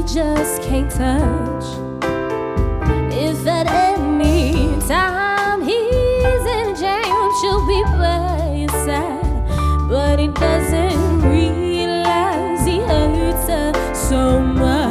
just can't touch. If at any time he's in jam, she'll be by his side, but he doesn't realize he hurts her so much.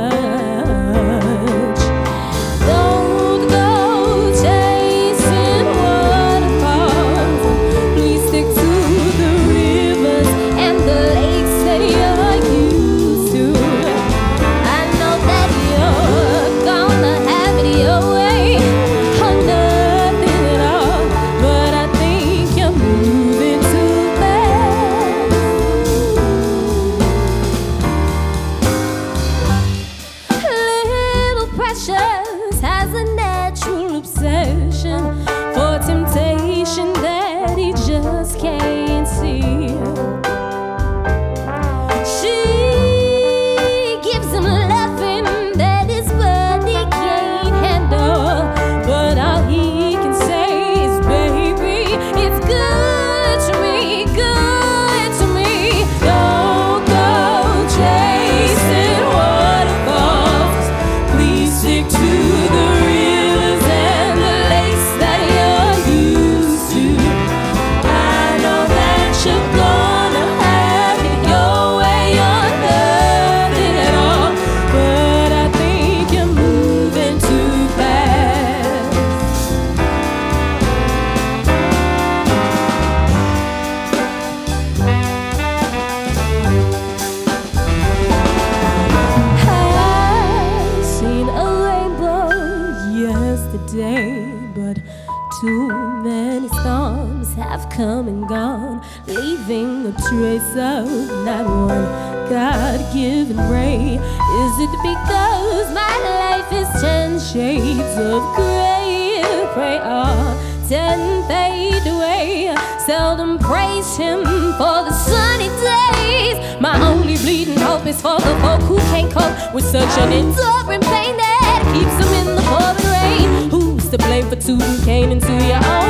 Don't go chasing waterfalls. Please stick to the rivers and the lakes that you're used to. I know that you're gonna have it your way or nothing at all, but I think you're moving too fast. Little Precious has a natural obsession for temptation that he just can't see. She gives him loving that his body can't handle, but all he can say is, baby, it's good to me, good to me. Don't go chasing waterfalls. Please stick to the rivers and the lakes that you're used to. I know that you're gonna have it your way or nothing at all, but I think you're moving too fast. I seen a rainbow yesterday, but too many storms have come and gone, leaving a trace of not one God-given ray. Is it because my life is 10 shades of gray? Pray all 10 fade away. Seldom praise him for the sunny days. My only bleeding hope is for the folk who can't cope with such an enduring pain that keeps them in the pouring rain. Who's to blame for tooting Cain into your own